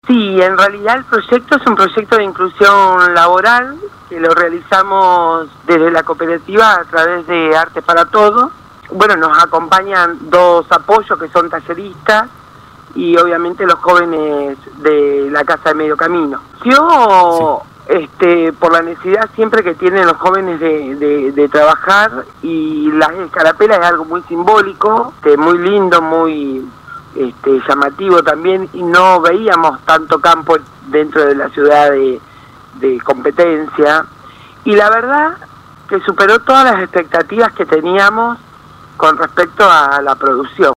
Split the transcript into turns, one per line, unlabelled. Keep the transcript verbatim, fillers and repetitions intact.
Sí, en realidad el proyecto es un proyecto de inclusión laboral que lo realizamos desde la cooperativa a través de Arte para Todos. Bueno, nos acompañan dos apoyos que son talleristas y obviamente los jóvenes de la Casa de Medio Camino. Yo, sí. este, por la necesidad siempre que tienen los jóvenes de, de, de trabajar, y las escarapelas es algo muy simbólico, que muy lindo, muy este, llamativo también, y no veíamos tanto campo dentro de la ciudad de, de Competencia, y la verdad que superó todas las expectativas que teníamos con respecto a la producción.